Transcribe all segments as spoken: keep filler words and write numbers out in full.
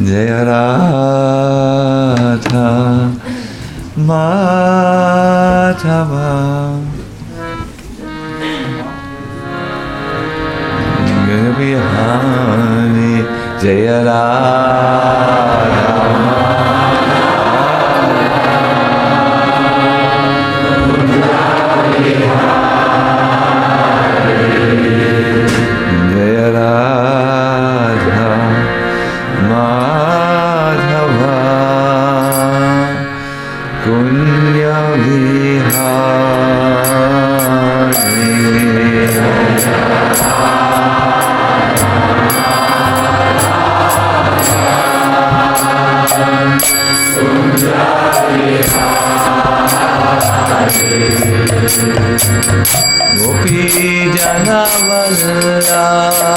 Jaya Radha Madhava Jaya Bihari Jaya Radha Gopi Jana Vallabha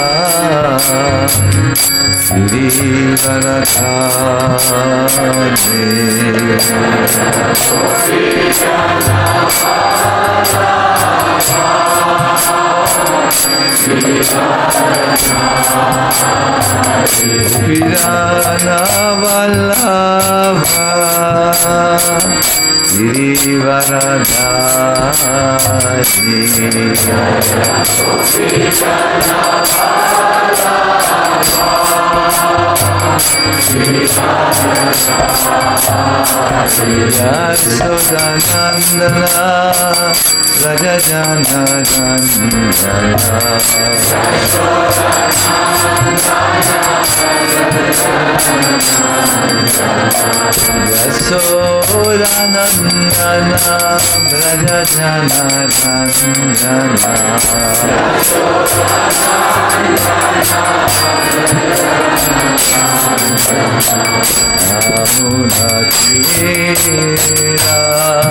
Girivaradhari Gopi Jana Vallabha Gopi Jana Vallabha Girivaradhari Yasodanandana Raja Jana Jana Yasodanandana Raja Jana Jana Amunatira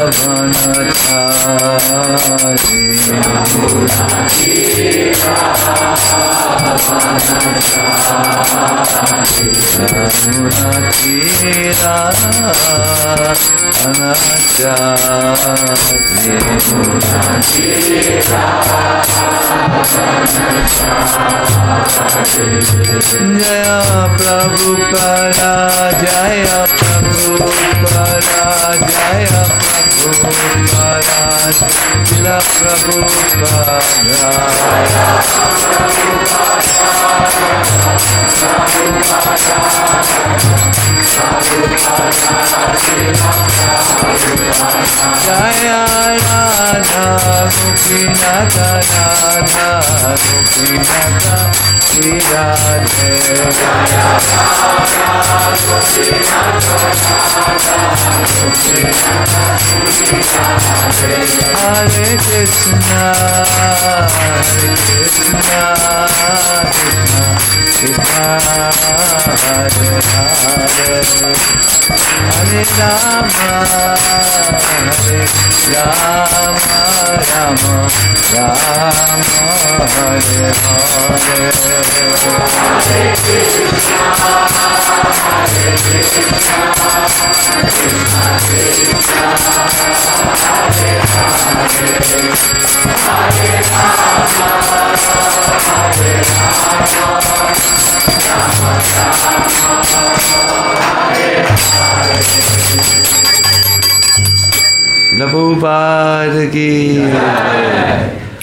Vanatari Amunatira Jaya Prabhupada Jaya Prabhupada Jaya Prabhupada Jaya Prabhupada Jaya Radha Gopinatha Radha Gopinatha Radhe Jaya Radha Gopinatha Radha Gopinatha Hare Krishna Hare Krishna Krishna Hare Hare Hare Rama Hare Rama Rama Rama Hare Hare Hare Krishna Hare Krishna Krishna Krishna Hare Hare Hare Rama Hare Rama Rama Rama Hare Hare Prabhupada ki jai.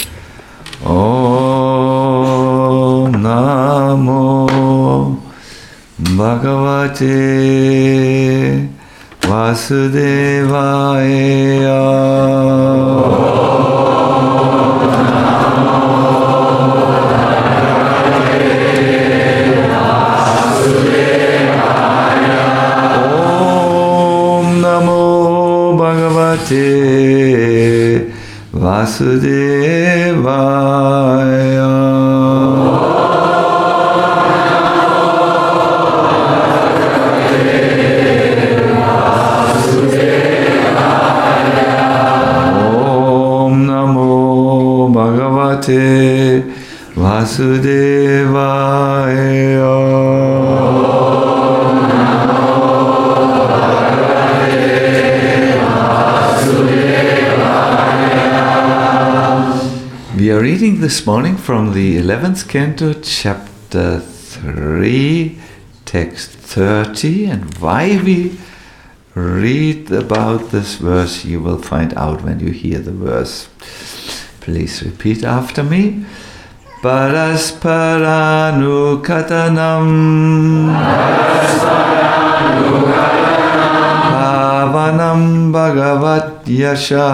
Om Namo Bhagavate Vasudevaya. Vasudevaya. Om Namo Bhagavate Vasudevaya. We are reading this morning from the eleventh canto, chapter three, text thirty, and why we read about this verse you will find out when you hear the verse. Please repeat after me. Parasparanu katanam Pavanam Bhagavat Yasha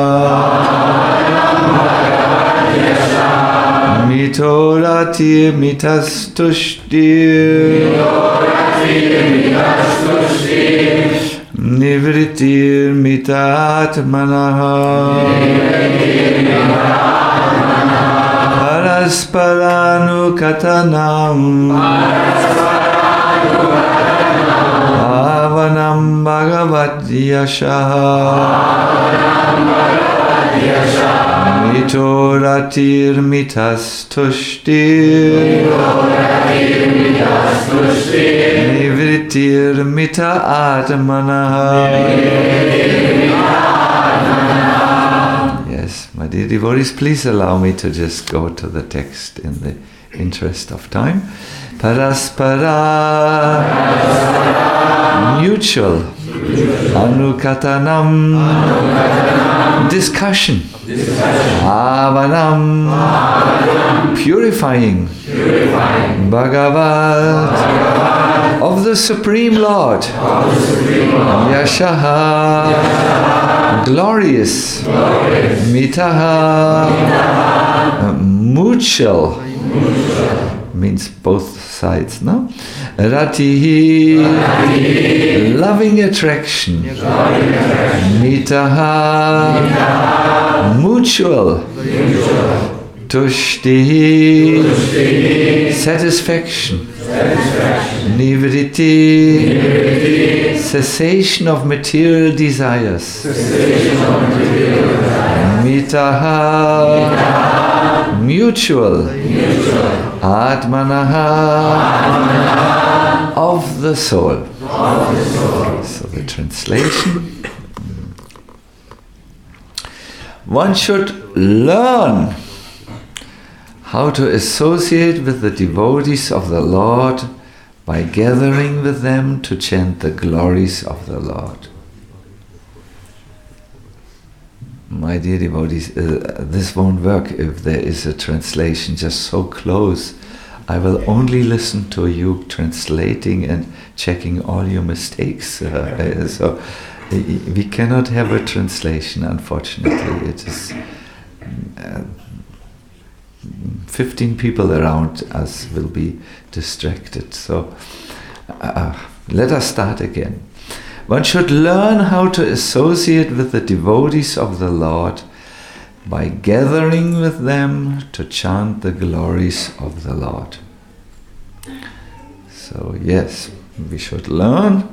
Mitoratir mitastushtir Nivritir mitatmanaha Parasparanu katanam Avanam Bhagavat Yasha Mitoratir mitastushtir Nivritir mita atmanaha. Yes, my dear devotees, please allow me to just go to the text in the interest of time. Paraspara, mutual, anukatanam, discussion, avanam, purifying, Bhagavat, of the Supreme Lord, Yashaha, glorious, Mitaha, mutual, means both sides, no? Ratihi, loving attraction, Mitaha, mutual, Tushtihi, satisfaction, Nivriti, cessation of material desires, Mitaha, mutual, Atmanaha, of the soul. So the translation. One should learn how to associate with the devotees of the Lord by gathering with them to chant the glories of the Lord. My dear devotees, uh, this won't work if there is a translation just so close. I will only listen to you translating and checking all your mistakes. Uh, so we cannot have a translation, unfortunately. It is uh, fifteen people around us will be distracted. So uh, let us start again. One should learn how to associate with the devotees of the Lord by gathering with them to chant the glories of the Lord. So yes, we should learn.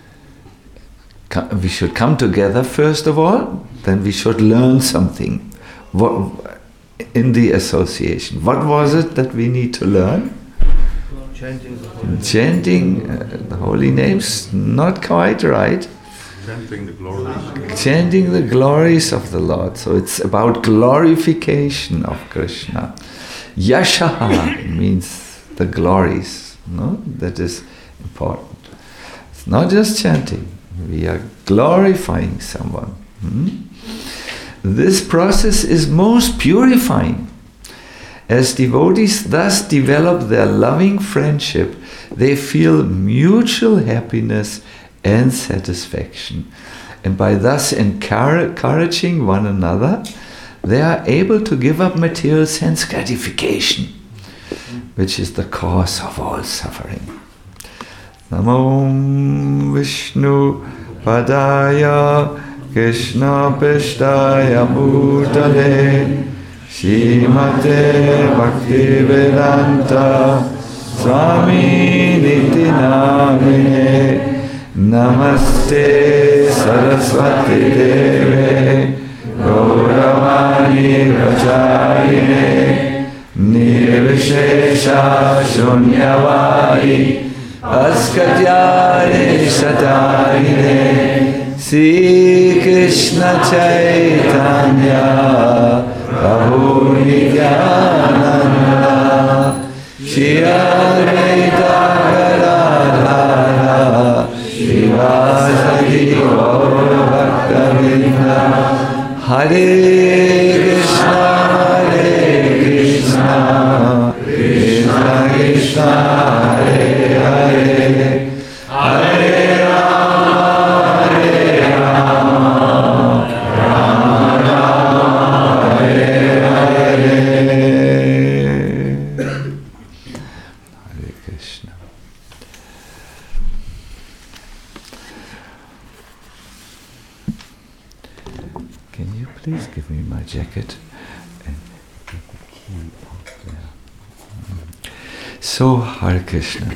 We should come together first of all, then we should learn something what, in the association. What was it that we need to learn? Chanting the holy, Chanting, uh, the holy names, not quite right. Chanting the glories. Chanting the glories of the Lord. So it's about glorification of Krishna. Yashaha means the glories. No, that is important. It's not just chanting. We are glorifying someone. Hmm? This process is most purifying. As devotees thus develop their loving friendship, they feel mutual happiness and satisfaction. And by thus encouraging one another, they are able to give up material sense gratification, which is the cause of all suffering. Namo Vishnu Padaya Krishna Pishtaya Bhutale Shrimate Bhaktivedanta Swami Niti Namine Namaste Saraswati Deve Gauravani Pracharine Nirvishesha Shunyavadi Askatyare Satarine Sri Krishna Chaitanya Prabhu Nityananda Shri Advaita Gadadhara Hare Krishna, Hare Krishna, Krishna Krishna, Hare Hare, Hare Rama, Hare Rama, Rama Rama, Hare Hare. Hare Krishna. Can you please give me my jacket and get the key out there? So, Hare Krishna.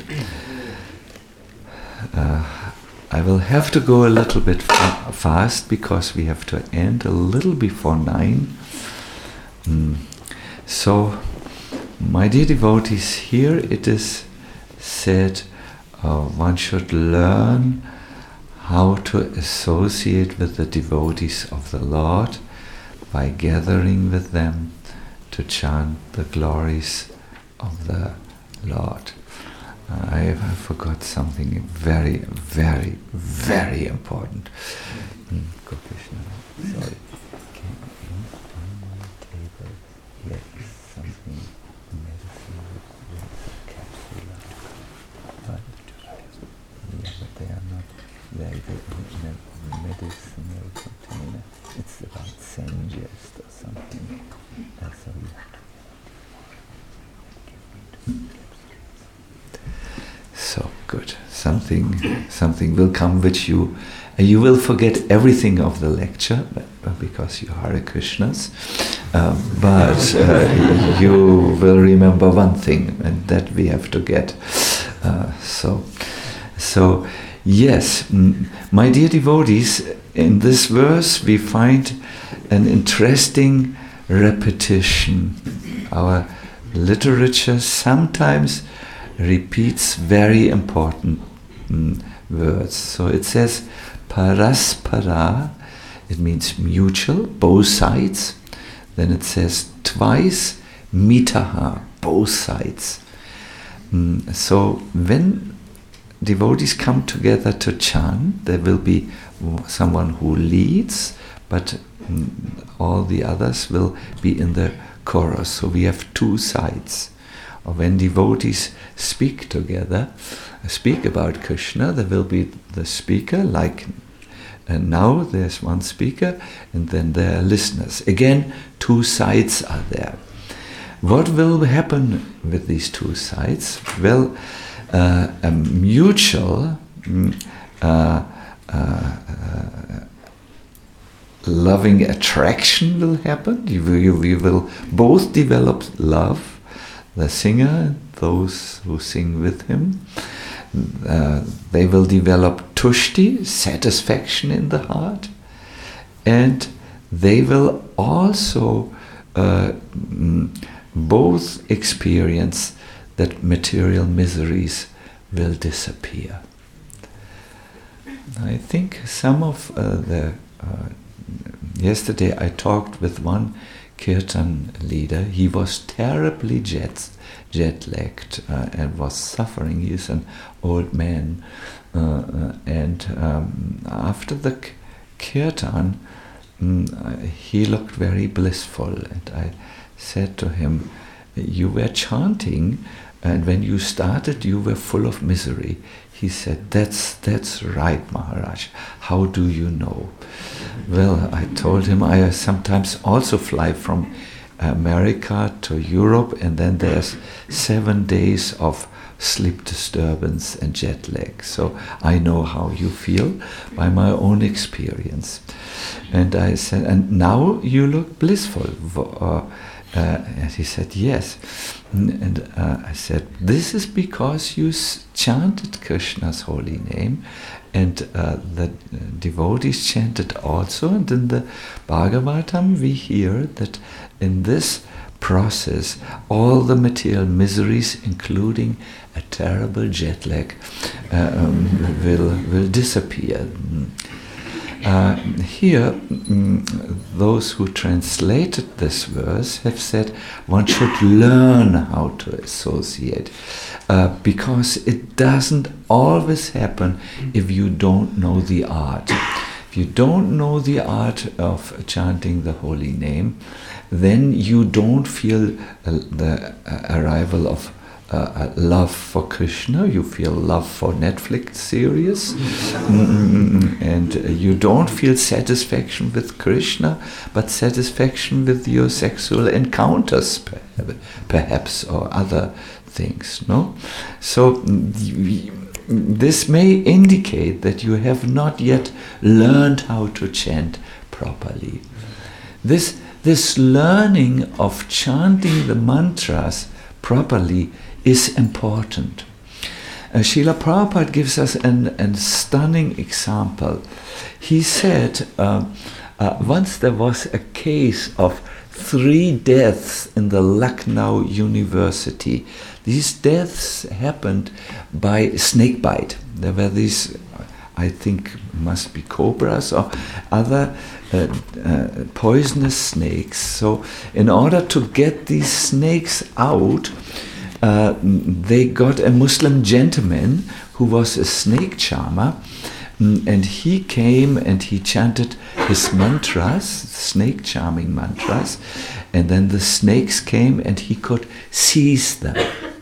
Uh, I will have to go a little bit fa- fast because we have to end a little before nine. Mm. So, my dear devotees, here it is said uh, one should learn how to associate with the devotees of the Lord by gathering with them to chant the glories of the Lord. Uh, I, I forgot something very, very, very important. Mm, Go Krishna, sorry. Can you on my table get something medicine with capsule? But, yeah, but they are not very good in a medicinal container. It's about Sengest or something. That's so you have to give me two capsules. So good. Something, something will come which you, uh, you will forget everything of the lecture uh, because you are Hare Krishnas, uh, but uh, you will remember one thing, and that we have to get. Uh, so, so. Yes, mm, my dear devotees, in this verse we find an interesting repetition. Our literature sometimes repeats very important mm, words. So it says paraspara, it means mutual, both sides. Then it says twice mitaha, both sides. Mm, so when devotees come together to chant, there will be someone who leads, but mm, all the others will be in the chorus. So we have two sides. Or when devotees speak together, speak about Krishna, there will be the speaker, like and now there's one speaker, and then there are listeners. Again, two sides are there. What will happen with these two sides? Well, Uh, a mutual mm, uh, uh, uh, loving attraction will happen. You will, you, you will both develop love, the singer, those who sing with him. Uh, they will develop tushti, satisfaction in the heart, and they will also uh, mm, both experience that material miseries will disappear. I think some of uh, the... Uh, yesterday I talked with one kirtan leader. He was terribly jet, jet-lagged uh, and was suffering. He is an old man. Uh, uh, and um, after the k- kirtan, um, he looked very blissful. And I said to him, you were chanting, and when you started, you were full of misery. He said, that's that's right, Maharaj. How do you know? Well, I told him I sometimes also fly from America to Europe, and then there's seven days of sleep disturbance and jet lag. So I know how you feel by my own experience. And I said, and now you look blissful. Uh, Uh, and he said, yes. And uh, I said, this is because you s- chanted Krishna's holy name, and uh, the devotees chanted also. And in the Bhagavatam we hear that in this process all the material miseries, including a terrible jet lag, uh, um, will, will disappear. Uh, here, mm, those who translated this verse have said one should learn how to associate, uh, because it doesn't always happen if you don't know the art. if you don't know the art of chanting the holy name, then you don't feel uh, the uh, arrival of uh, love for Krishna. You feel love for Netflix series, mm-hmm. and uh, you don't feel satisfaction with Krishna, but satisfaction with your sexual encounters, perhaps, or other things. No, so this may indicate that you have not yet learned how to chant properly. This this learning of chanting the mantras properly is important. Uh, Srila Prabhupada gives us an, an stunning example. He said uh, uh, once there was a case of three deaths in the Lucknow University. These deaths happened by snake bite. There were these, I think, must be cobras or other uh, uh, poisonous snakes. So in order to get these snakes out, uh, they got a Muslim gentleman who was a snake charmer, and he came and he chanted his mantras, snake charming mantras, and then the snakes came and he could seize them.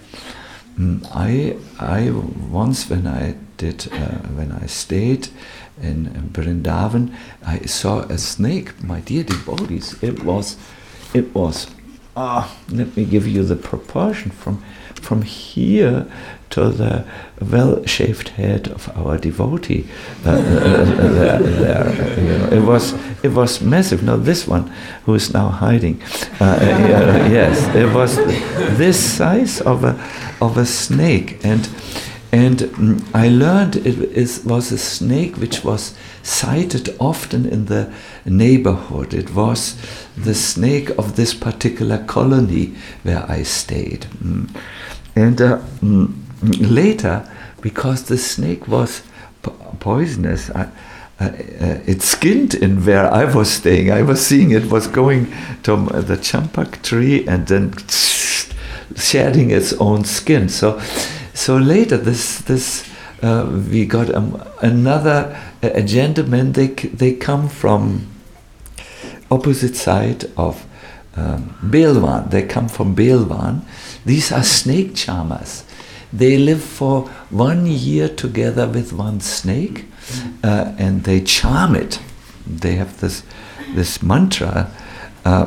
I I once when I did uh, when I stayed in, in Vrindavan, I saw a snake. My dear devotees, it was it was ah. Let me give you the proportion from from here to the well-shaved head of our devotee. Uh, uh, there, there, you know, it was it was massive. No, this one who is now hiding. Uh, uh, yes, it was this size of a of a snake, and and mm, I learned it is was a snake which was sighted often in the neighborhood. It was the snake of this particular colony where I stayed, mm. and uh, mm, later, because the snake was po- poisonous, I, uh, uh, it skinned in where I was staying. I was seeing it was going to the champak tree and then shedding its own skin. So, so later this this uh, we got um, another a, a gentleman. They they come from opposite side of um, Belwan. They come from Belwan. These are snake charmers. They live for one year together with one snake, uh, and they charm it. They have this this mantra, uh,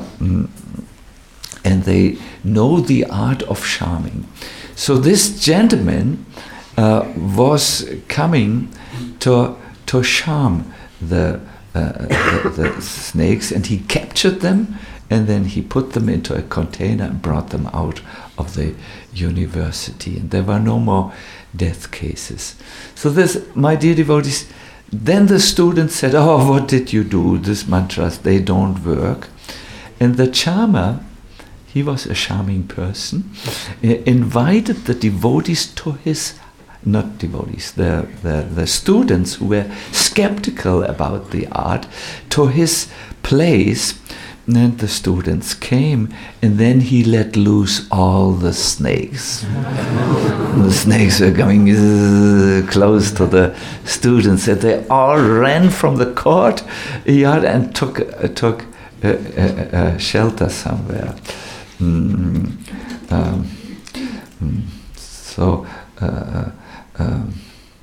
and they know the art of charming. So this gentleman uh, was coming to to charm the, uh, the the snakes, and he captured them, and then he put them into a container and brought them out of the university, and there were no more death cases. So this, my dear devotees, then the students said, "Oh, what did you do? These mantras, they don't work." And the charmer, he was a charming person, invited the devotees to his, not devotees, the, the, the students who were skeptical about the art, to his place. And the students came, and then he let loose all the snakes. The snakes were coming uh, close to the students, and they all ran from the courtyard and took uh, took uh, uh, uh, shelter somewhere. Mm, um, mm, so. Uh, um,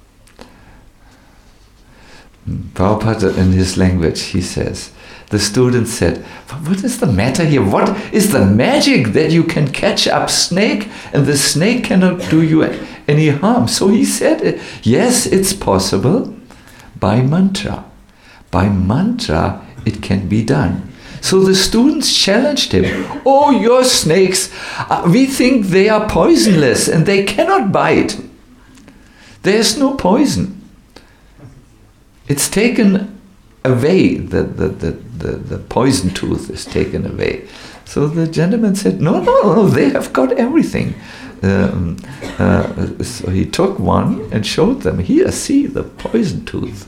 Prabhupada, in his language, he says, the students said, "What is the matter here? What is the magic that you can catch up snake and the snake cannot do you any harm?" So he said, "Yes, it's possible by mantra. By mantra, it can be done." So the students challenged him. "Oh, your snakes, uh, we think they are poisonless and they cannot bite. There's no poison. It's taken away, the, the, the, the, the poison tooth is taken away." So the gentleman said, no, no, no, they have got everything. Um, uh, so he took one and showed them, "Here, see the poison tooth."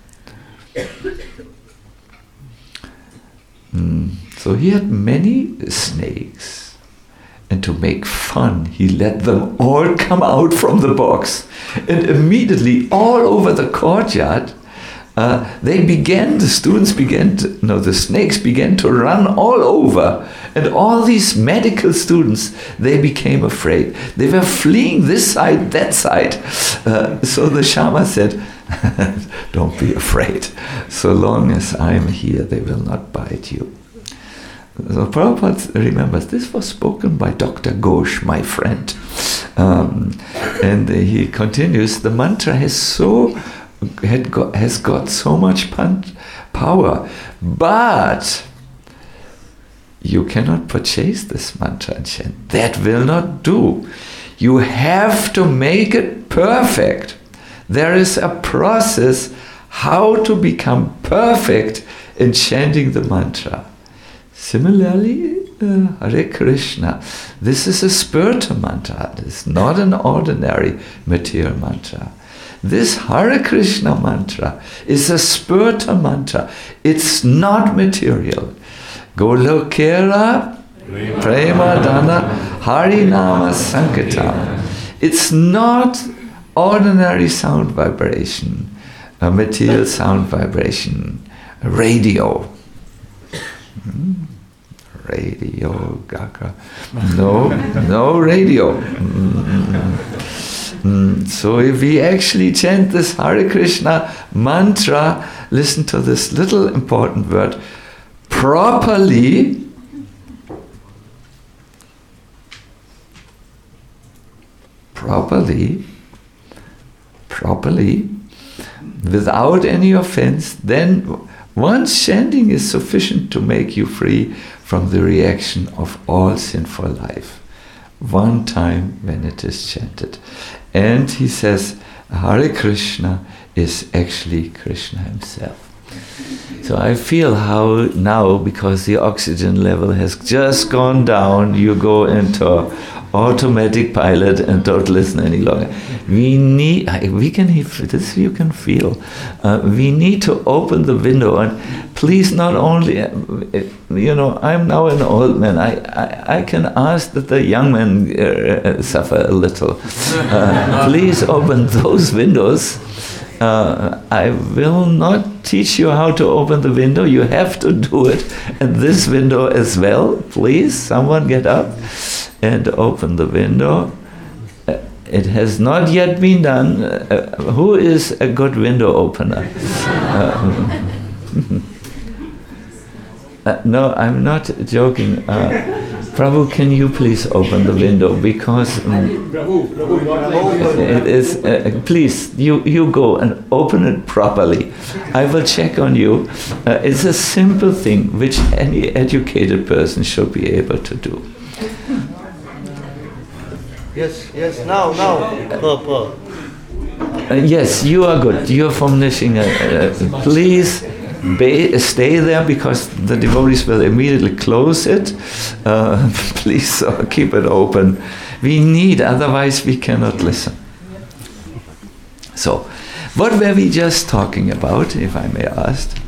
Mm. So he had many snakes, and to make fun, he let them all come out from the box. And immediately, all over the courtyard, uh, they began, the students began to, no, the snakes began to run all over. And all these medical students, they became afraid. They were fleeing this side, that side. Uh, so the Shama said, don't be afraid. So long as I'm here, they will not bite you. So Prabhupada remembers, this was spoken by Doctor Ghosh, my friend. Um, and uh, he continues, the mantra has so had got, has got so much punch, power, but you cannot purchase this mantra and chant. That will not do. You have to make it perfect. There is a process how to become perfect in chanting the mantra. Similarly, uh, Hare Krishna. This is a spiritual mantra. It's not an ordinary material mantra. This Hare Krishna mantra is a spiritual mantra. It's not material. Golokera Prema Dana Harinama Sankirtana. It's not ordinary sound vibration, a material sound vibration, radio. Hmm? Radio, Gaga. No, no radio. Mm. Mm. So if we actually chant this Hare Krishna mantra, listen to this little important word, properly, properly, properly, without any offense, then once chanting is sufficient to make you free from the reaction of all sinful life. One time when it is chanted. And he says, Hare Krishna is actually Krishna himself. So I feel how now, because the oxygen level has just gone down, you go into automatic pilot and don't listen any longer. We need, we can, this you can feel, uh, we need to open the window and please not only, you know, I'm now an old man, I, I, I can ask that the young men uh, suffer a little. Uh, please open those windows. Uh, I will not teach you how to open the window. You have to do it. And this window as well. Please, someone get up and open the window. Uh, it has not yet been done. Uh, who is a good window opener? Uh, uh, no, I'm not joking. Uh, Prabhu, can you please open the window, because um, it is, uh, please, you, you go and open it properly. I will check on you. Uh, it's a simple thing which any educated person should be able to do. Yes, yes, now, now. Per, per. Uh, yes, you are good. You are from Nishinga. Uh, please Ba- stay there, because the devotees will immediately close it. Uh, please uh, keep it open. We need, otherwise we cannot listen. So, what were we just talking about, if I may ask?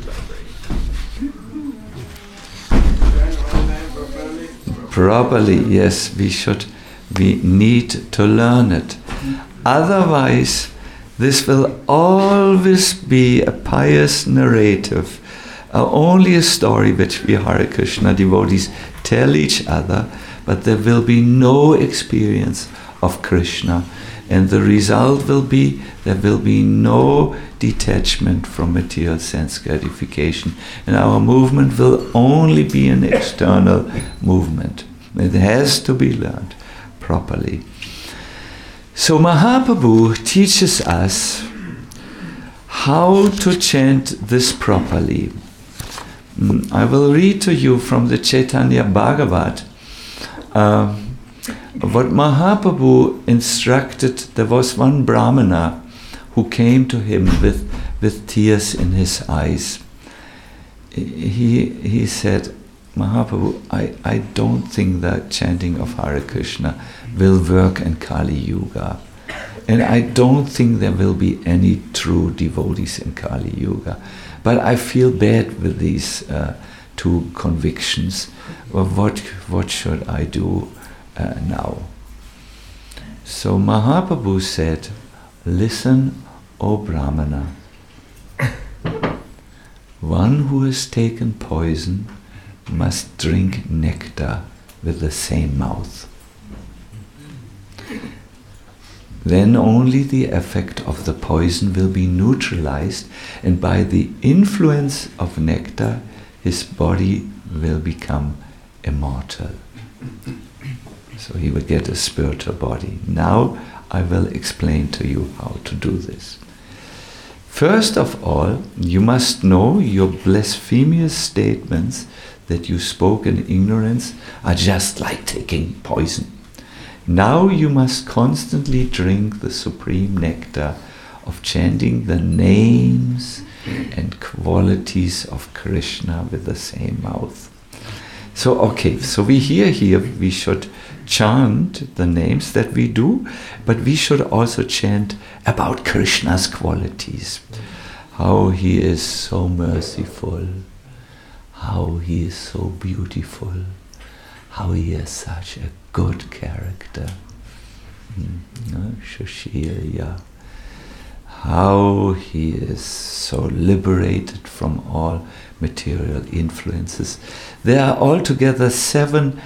Properly, yes, we should, we need to learn it. Otherwise, this will always be a pious narrative, uh, only a story which we Hare Krishna devotees tell each other, but there will be no experience of Krishna. And the result will be, there will be no detachment from material sense gratification. And our movement will only be an external movement. It has to be learned properly. So Mahaprabhu teaches us how to chant this properly. I will read to you from the Chaitanya Bhagavat uh, what Mahaprabhu instructed. There was one Brahmana who came to him with, with tears in his eyes. He, he said, Mahaprabhu, I, I don't think that chanting of Hare Krishna will work in Kali Yuga. And I don't think there will be any true devotees in Kali Yuga. But I feel bad with these uh, two convictions. Well, what, what should I do uh, now? So Mahaprabhu said, listen, O Brahmana. one who has taken poison must drink nectar with the same mouth. Then only the effect of the poison will be neutralized, and by the influence of nectar, his body will become immortal. So he will get a spiritual body. Now I will explain to you how to do this. First of all, you must know your blasphemous statements that you spoke in ignorance are just like taking poison. Now you must constantly drink the supreme nectar of chanting the names and qualities of Krishna with the same mouth. So, okay, so we hear here we should chant the names that we do, but we should also chant about Krishna's qualities. How he is so merciful, how he is so beautiful, how he has such a good character. Mm, Shushilya. How he is so liberated from all material influences. There are altogether seven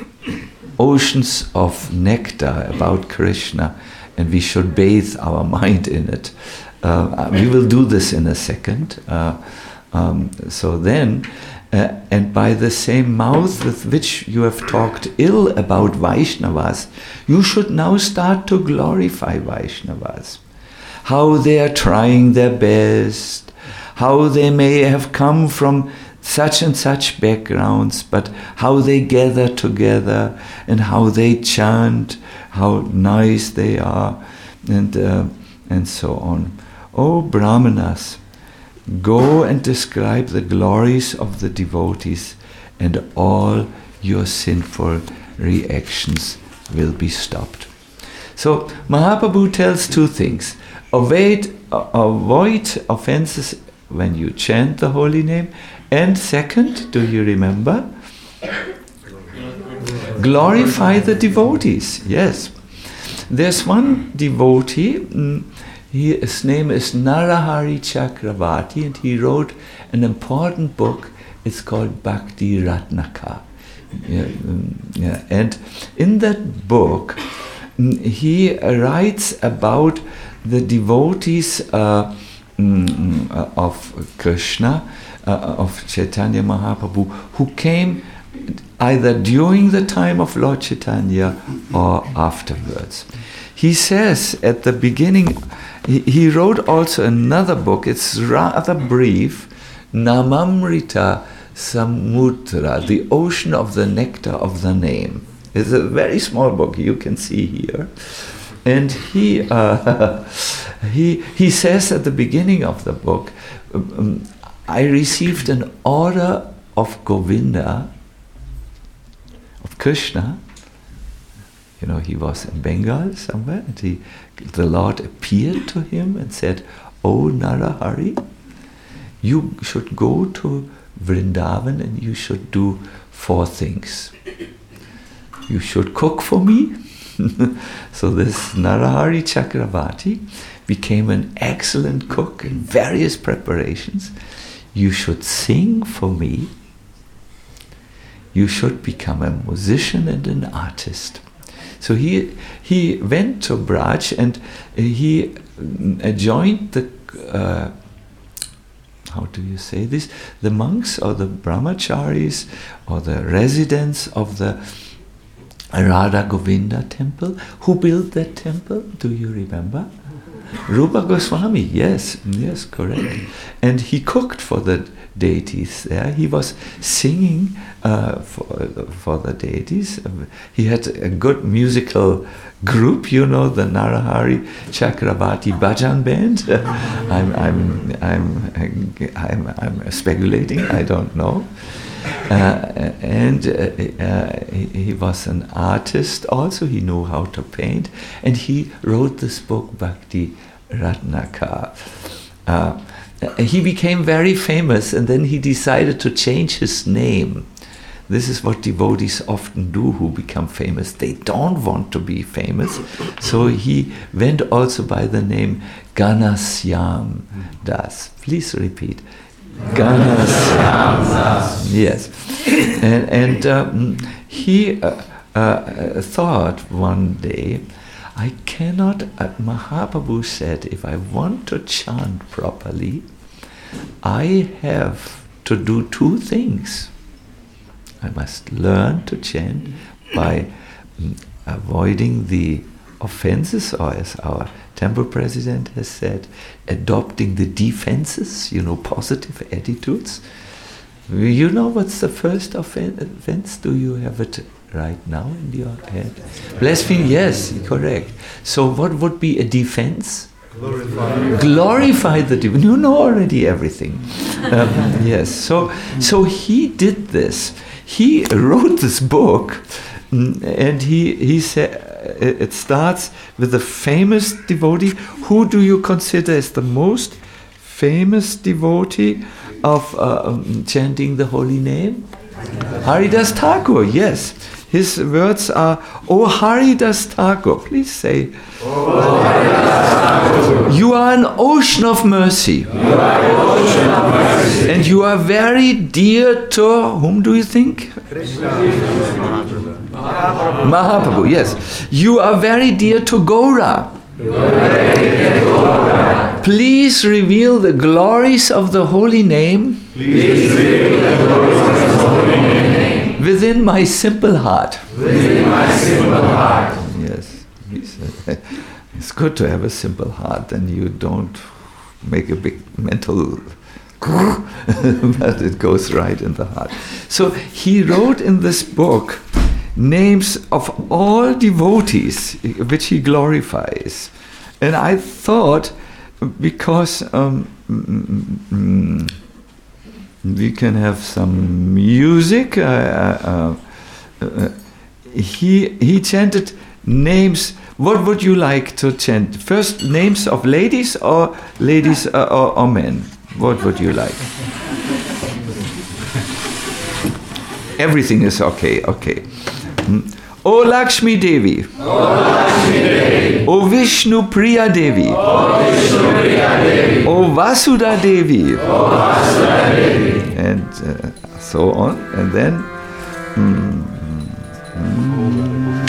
oceans of nectar about Krishna, and we should bathe our mind in it. Uh, we will do this in a second. Uh, um, so then, uh, and by the same mouth with which you have talked ill about Vaishnavas, you should now start to glorify Vaishnavas. How they are trying their best, how they may have come from such and such backgrounds, but how they gather together and how they chant, how nice they are, and uh, and so on. O Brahmanas, go and describe the glories of the devotees, and all your sinful reactions will be stopped. So Mahaprabhu tells two things. Avoid, uh, avoid offenses when you chant the holy name. And second, do you remember? Glorify the devotees. Yes. There's one devotee, mm, he, his name is Narahari Chakravarti, and he wrote an important book. It's called Bhakti Ratnaka. Yeah, mm, yeah. And in that book, mm, he writes about the devotees uh, mm, of Krishna, uh, of Chaitanya Mahaprabhu, who came either during the time of Lord Chaitanya or afterwards. He says at the beginning, he, he wrote also another book, it's rather brief, Namamrita Samudra, the ocean of the nectar of the name. It's a very small book, you can see here. And he uh, he he says at the beginning of the book, um, I received an order of Govinda, of Krishna. You know, he was in Bengal somewhere, and he, the Lord appeared to him and said, "Oh Narahari, you should go to Vrindavan and you should do four things. You should cook for me." So this Narahari Chakravarti became an excellent cook in various preparations. You should sing for me. You should become a musician and an artist. So he he went to Braj and he joined the, uh, how do you say this? The monks or the brahmacharis or the residents of the Radha Govinda temple. Who built that temple? Do you remember? Rupa Goswami, yes, yes, correct. And he cooked for the deities there. He was singing uh, for, for the deities. He had a good musical group, you know, the Narahari Chakravarti Bhajan band. I'm, I'm, I'm, I'm, I'm speculating, I don't know. Uh, and uh, uh, he, he was an artist also, he knew how to paint, and he wrote this book, Bhakti Ratnaka. Uh, he became very famous, and then he decided to change his name. This is what devotees often do who become famous. They don't want to be famous, so he went also by the name Ganasyam Das. Please repeat. Ganasyam. Yes. And, and um, he uh, uh, thought one day, I cannot, uh, Mahaprabhu said, if I want to chant properly, I have to do two things. I must learn to chant by mm, avoiding the offenses, or as our temple president has said, adopting the defenses, you know, positive attitudes. You know what's the first offense? Do you have it right now in your head? Blasphemy, yes, correct. So what would be a defense? Glorify, Glorify the divine. You know already everything. Um, yes, so, so he did this. He wrote this book, and he, he said, it starts with the famous devotee. Who do you consider as the most famous devotee of uh, um, chanting the holy name? Haridas Thakur, yes. His words are, O Haridas Thakur, please say, O Haridas Thakur, you are an ocean of mercy. You are an ocean of mercy. And you are very dear to, whom do you think? Krishna. Mahaprabhu. Mahaprabhu, yes. You are very dear to Gaura. You are very dear to Gaura. Please reveal the glories of the holy name. Please reveal the glories of the holy name. Within my simple heart. Within my simple heart. Yes. It's good to have a simple heart, and you don't make a big mental but it goes right in the heart. So he wrote in this book names of all devotees which he glorifies. And I thought, because um, mm, mm, we can have some music, uh, uh, uh, he, he chanted names. What would you like to chant? First, names of ladies or ladies uh, or, or men? What would you like? Everything is okay, okay. Mm. O Lakshmi Devi. O Lakshmi Devi. O Vishnu Priya Devi. O Vishnu Priya Devi. O Vasudha Devi. O Vasudha Devi. And uh, so on. And then mm, mm,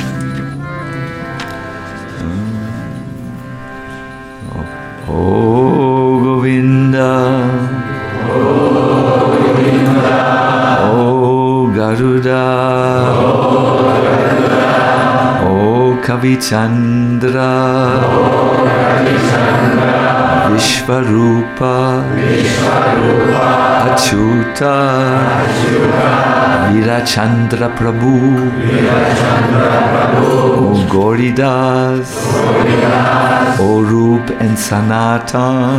mm, O Govinda. O Govinda. O Garuda. Kavichandra, Vishvarupa, Achyuta, Virachandra Prabhu, O Gauridas, O Rup and Sanatan.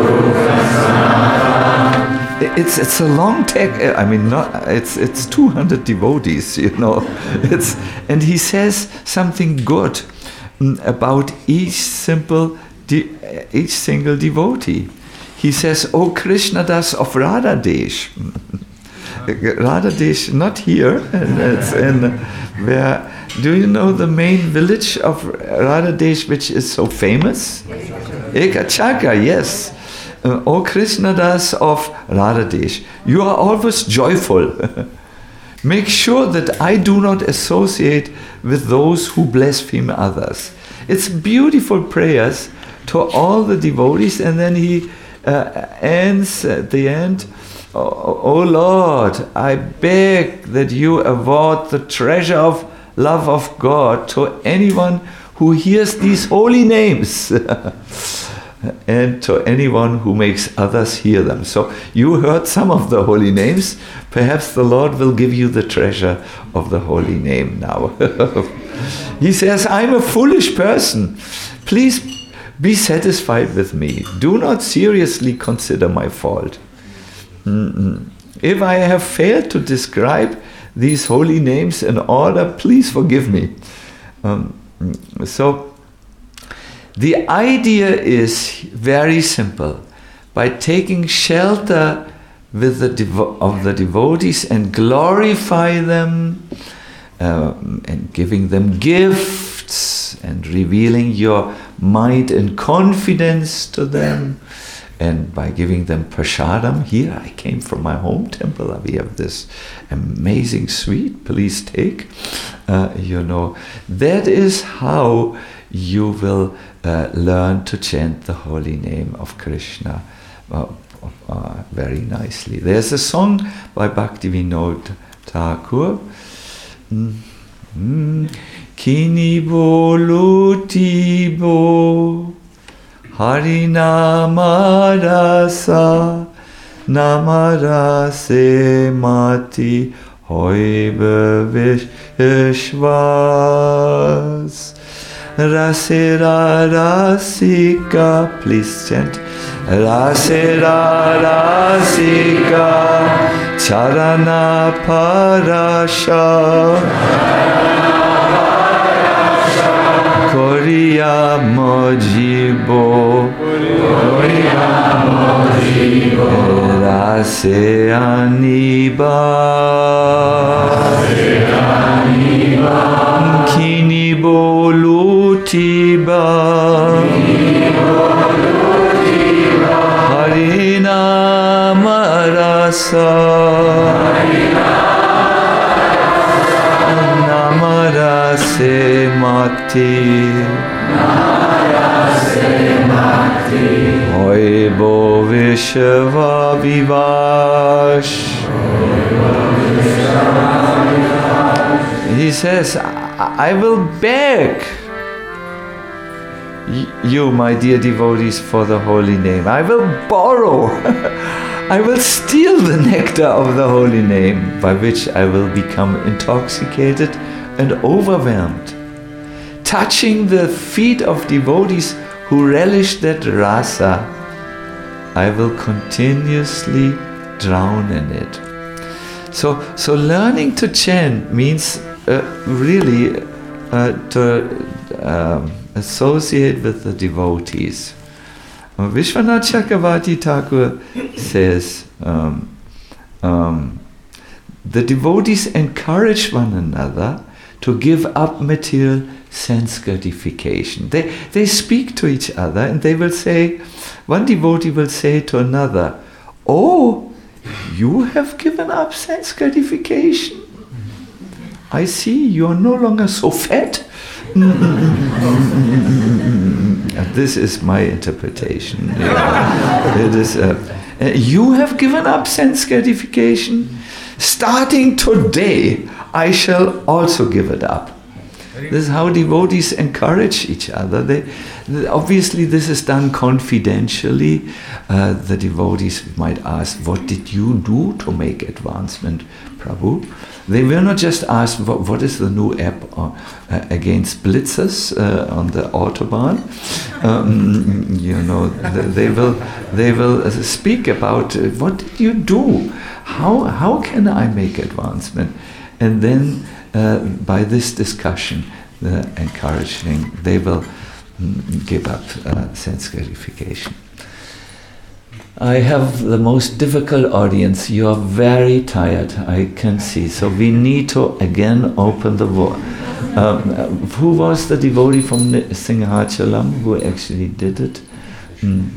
It's it's a long text. I mean, not it's it's two hundred devotees, you know. It's and he says something good about each simple, de, each single devotee. He says, "O Krishnadas of Radhadesh." Radhadesh, not here. And it's in where. Do you know the main village of Radhadesh, which is so famous? Ekachaka, yes. Uh, O Krishnadas of Radhadesh, you are always joyful. Make sure that I do not associate with those who blaspheme others. It's beautiful prayers to all the devotees, and then he uh, ends at the end, oh, oh Lord, I beg that you award the treasure of love of God to anyone who hears these holy names. And to anyone who makes others hear them. So you heard some of the holy names. Perhaps the Lord will give you the treasure of the holy name now. He says, I'm a foolish person. Please be satisfied with me. Do not seriously consider my fault. Mm-mm. If I have failed to describe these holy names in order, please forgive me. Um, so the idea is very simple. By taking shelter with the devo- of the devotees and glorify them, um, and giving them gifts and revealing your might and confidence to them, and by giving them prasadam, here I came from my home temple, we have this amazing sweet, please take, uh, you know, that is how you will uh, learn to chant the holy name of Krishna uh, uh, very nicely. There's a song by Bhaktivinoda Thakur, mm, mm, Kini bolu tibo Harinama rasa namarase mati hoibe vishwas rasera rasika, please chant, rasera rasika charana parasha Korea mojibo, Korea mojibo, rase aniba, rase aniba, kini bolutiba, kini bolutiba, harina marasa, harina namarase mati, namarase mati, hoibo vishva vivash. He says, I, I will beg you, my dear devotees, for the holy name. I will borrow. I will steal the nectar of the holy name, by which I will become intoxicated and overwhelmed, touching the feet of devotees who relish that rasa. I will continuously drown in it. So, so learning to chant means uh, really uh, to um, associate with the devotees. Uh, Vishwanath Chakravarti Thakur says, um, um, the devotees encourage one another to give up material sense gratification. They, they speak to each other and they will say, one devotee will say to another, oh, you have given up sense gratification. I see you are no longer so fat. This is my interpretation. Yeah. It is, uh, uh, you have given up sense gratification. Starting today, I shall also give it up. This is how devotees encourage each other. They, obviously, this is done confidentially. Uh, the devotees might ask, what did you do to make advancement, Prabhu? They will not just ask, what, what is the new app uh, against blitzers uh, on the Autobahn? Um, you know, they will, they will speak about, uh, what did you do? How, how can I make advancement? And then, Uh, by this discussion, the encouraging, they will mm, give up uh, sense gratification. I have the most difficult audience. You are very tired, I can see. So we need to again open the door. Um, who was the devotee from Singhachalam who actually did it? Mm.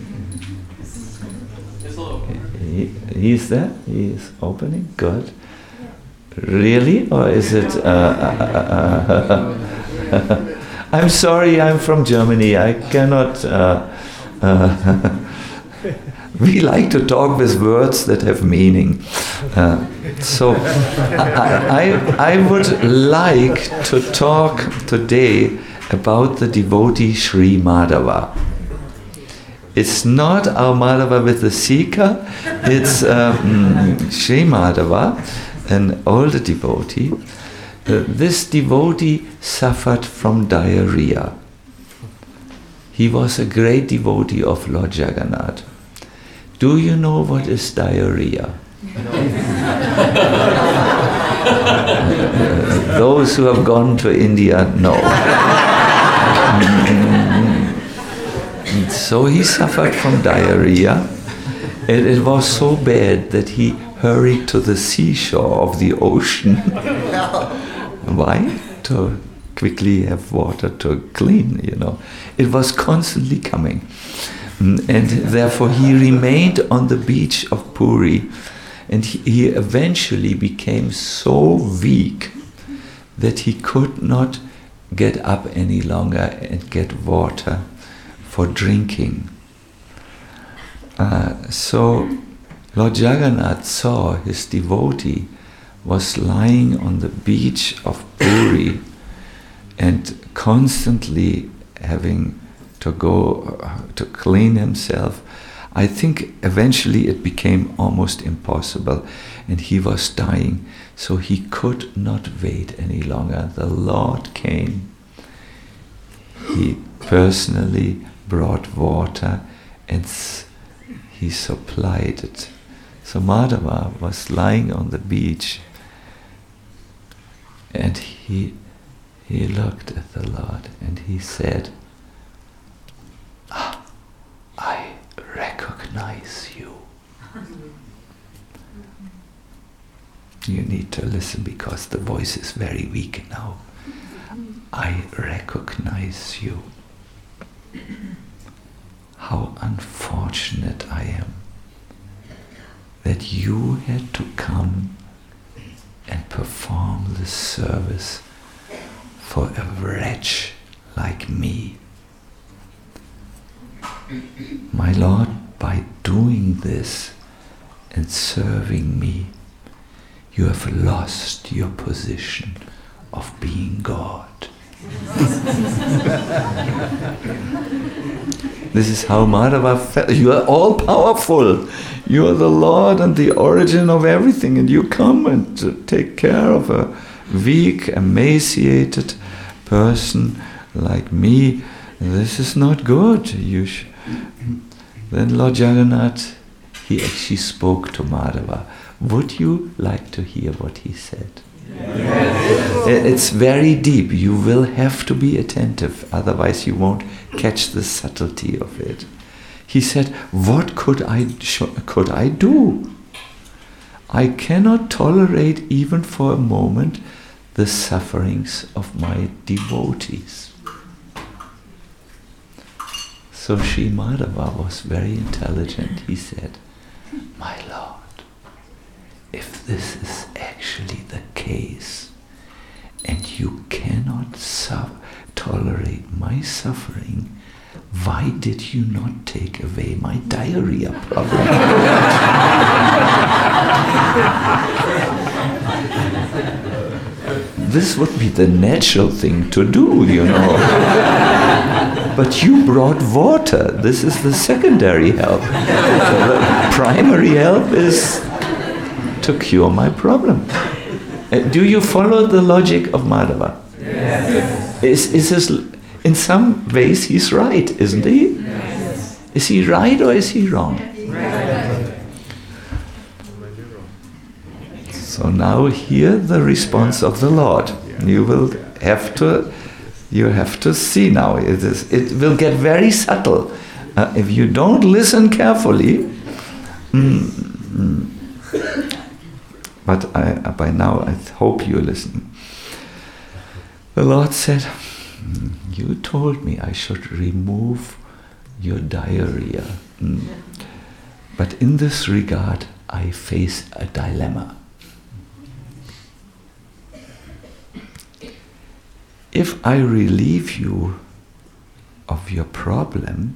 He, he's there? He is opening? Good. Really? Or is it... Uh, uh, uh, uh, I'm sorry, I'm from Germany. I cannot... Uh, uh, we like to talk with words that have meaning. Uh, so I, I, I would like to talk today about the devotee Sri Madhava. It's not our Madhava with the Sika, it's um, Sri Madhava, an older devotee. Uh, this devotee suffered from diarrhea. He was a great devotee of Lord Jagannath. Do you know what is diarrhea? uh, those who have gone to India know. So he suffered from diarrhea, and it was so bad that he hurried to the seashore of the ocean. Why? To quickly have water to clean, you know. It was constantly coming. And therefore he remained on the beach of Puri, and he, he eventually became so weak that he could not get up any longer and get water for drinking. Uh, so Lord Jagannath saw his devotee was lying on the beach of Puri and constantly having to go uh, to clean himself. I think eventually it became almost impossible and he was dying, so he could not wait any longer. The Lord came. He personally brought water and s- he supplied it. So Madhava was lying on the beach and he he looked at the Lord and he said, ah, I recognize you. You need to listen because the voice is very weak now. I recognize you. How unfortunate I am that you had to come and perform this service for a wretch like me. My Lord, by doing this and serving me, you have lost your position of being God. This is how Madhava felt. You are all powerful. You are the Lord and the origin of everything, and you come and take care of a weak, emaciated person like me. This is not good. You sh- then Lord Jagannath, he actually spoke to Madhava. Would you like to hear what he said? Yes. It's very deep. You will have to be attentive, otherwise you won't catch the subtlety of it. He said, what could I sh- could I do? I cannot tolerate even for a moment the sufferings of my devotees. So Sri Madhava was very intelligent. He said, my Lord, if this is actually the case, and you cannot su- tolerate my suffering, why did you not take away my diarrhea problem? This would be the natural thing to do, you know. But you brought water. This is the secondary help. The primary help is to cure my problem. Uh, do you follow the logic of Madhava? Yes. Is, is this, in some ways he's right, isn't he? Yes. Is he right or is he wrong? Right. So now hear the response of the Lord. You will have to, you have to see now. It is, it will get very subtle. Uh, if you don't listen carefully, mm, mm, but I, by now I hope you're listening. The Lord said, you told me I should remove your diarrhea. Mm. But in this regard, I face a dilemma. If I relieve you of your problem,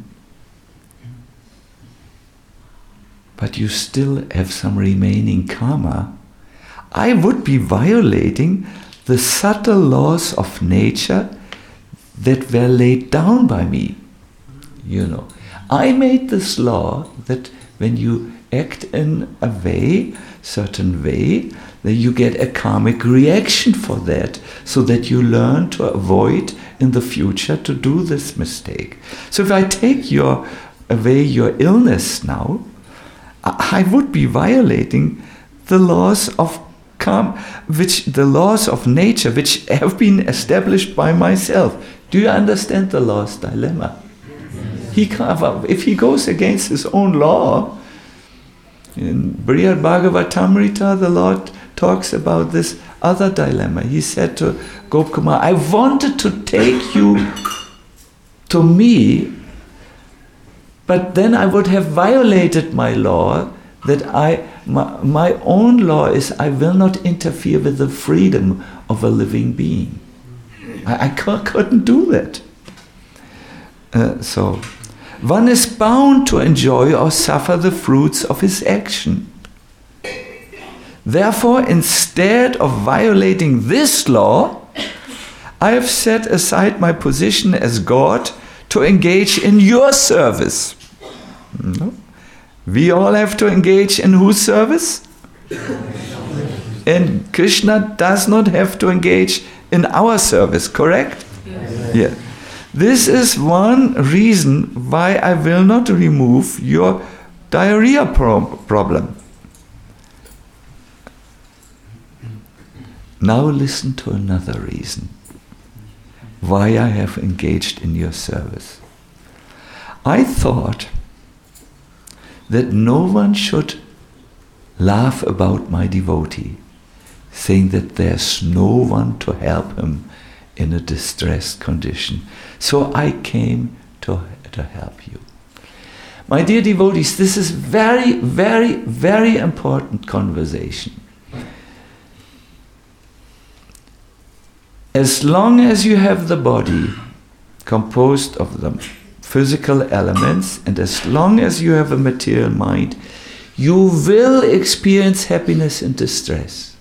but you still have some remaining karma, I would be violating the subtle laws of nature that were laid down by me. You know, I made this law that when you act in a way, certain way, then you get a karmic reaction for that, so that you learn to avoid in the future to do this mistake. So if I take your away your illness now, I would be violating the laws of karma, which the laws of nature, which have been established by myself. Do you understand the law's dilemma? He can't, if he goes against his own law, in Brihad Bhagavatamrita, the Lord talks about this other dilemma. He said to Gopkumar, I wanted to take you to me But then I would have violated my law, that I, my, my own law is I will not interfere with the freedom of a living being. I, I couldn't do that. Uh, so, one is bound to enjoy or suffer the fruits of his action. Therefore, instead of violating this law, I have set aside my position as God to engage in your service. No? We all have to engage in whose service? And Krishna does not have to engage in our service, correct? Yes. Yeah. This is one reason why I will not remove your diarrhea pro- problem. Now listen to another reason why I have engaged in your service. I thought that no one should laugh about my devotee, saying that there's no one to help him in a distressed condition. So I came to, to help you. My dear devotees, this is very, very, very important conversation. As long as you have the body composed of the physical elements, and as long as you have a material mind, you will experience happiness and distress.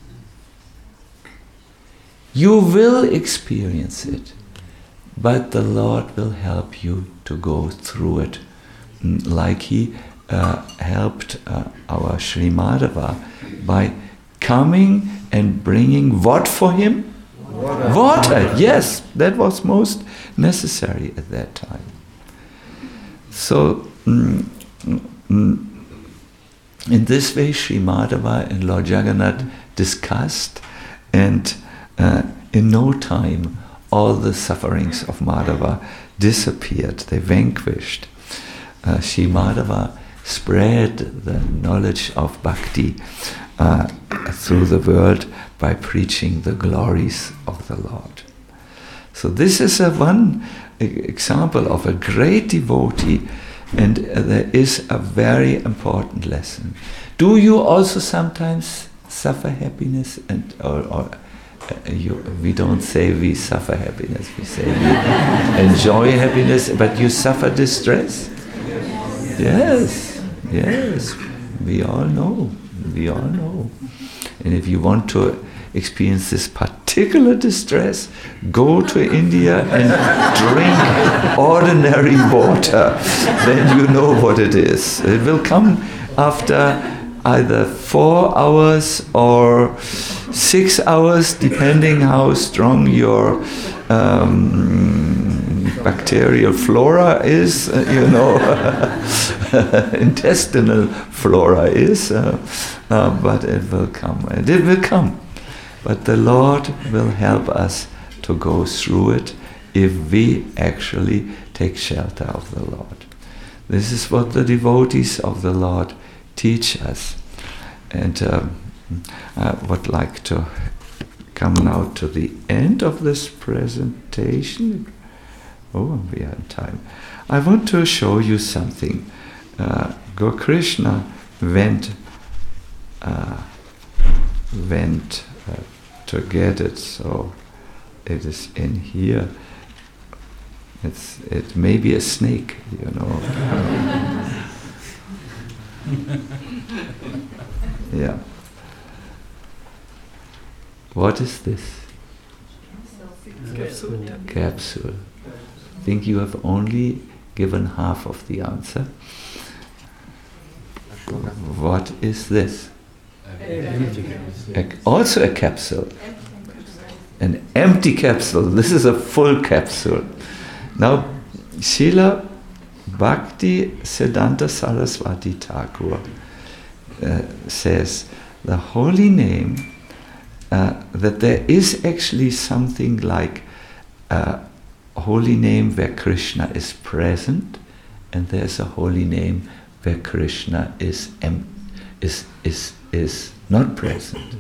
You will experience it, but the Lord will help you to go through it, like He uh, helped uh, our Sri Madhava by coming and bringing what for him? Water. Water, yes, that was most necessary at that time. So, mm, mm, in this way, Sri Madhava and Lord Jagannath discussed, and uh, in no time, all the sufferings of Madhava disappeared, they vanquished. Uh, Sri Madhava spread the knowledge of bhakti uh, through the world by preaching the glories of the Lord. So this is a one example of a great devotee, and uh, there is a very important lesson. Do you also sometimes suffer happiness? And or, or uh, you, we don't say we suffer happiness, we say we enjoy happiness, but you suffer distress? Yes, yes, we all know, we all know. And if you want to experience this particular distress, go to India and drink ordinary water. Then you know what it is. It will come after either four hours or six hours, depending how strong your um, bacterial flora is, uh, you know, intestinal flora is, uh, uh, but it will come, and it will come. But the Lord will help us to go through it if we actually take shelter of the Lord. This is what the devotees of the Lord teach us. And um, I would like to come now to the end of this presentation. Oh, we are in time. I want to show you something. Uh, Gokrishna went, uh, went uh, to get it, so it is in here. It's it may be a snake, you know. Yeah. What is this? Capsule. Capsule. I think you have only given half of the answer. What is this? A, also a capsule. An empty capsule. This is a full capsule. Now, Srila Bhakti Siddhanta Saraswati Thakur uh, says the holy name, uh, that there is actually something like a holy name where Krishna is present, and there's a holy name where Krishna is em- is is is not present.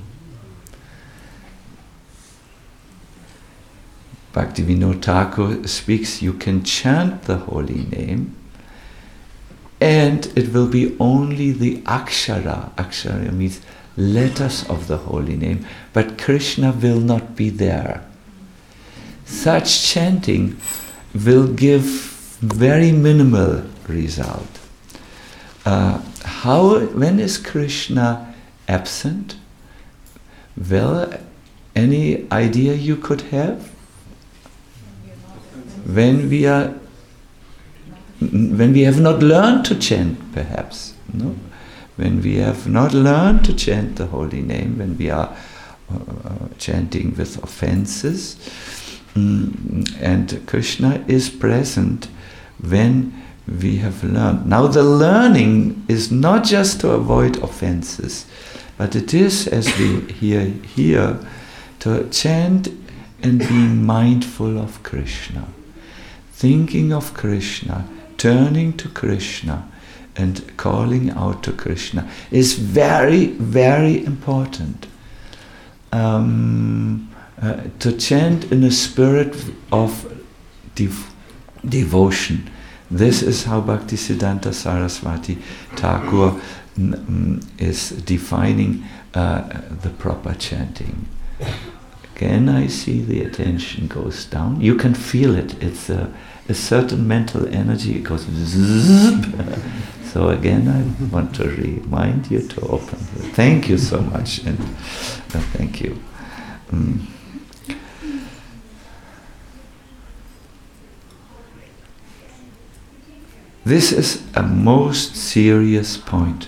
Bhaktivinoda Thakur speaks, you can chant the holy name, and it will be only the akshara. Akshara means letters of the holy name, but Krishna will not be there. Such chanting will give very minimal result. Uh, how, when is Krishna absent? Well, any idea you could have? When we are, when we have not learned to chant, perhaps, no? When we have not learned to chant the holy name, when we are uh, chanting with offenses, mm, and Krishna is present when we have learned. Now the learning is not just to avoid offenses, but it is, as we hear here, to chant and be mindful of Krishna, thinking of Krishna, turning to Krishna, and calling out to Krishna is very, very important. Um, uh, to chant in a spirit of dev- devotion. This is how Bhaktisiddhanta Saraswati Thakur mm, is defining uh, the proper chanting. Again, I see the attention goes down. You can feel it. It's a, a certain mental energy. It goes zzzp. So again, I want to remind you to open. Thank you so much, and uh, thank you. Mm. This is a most serious point.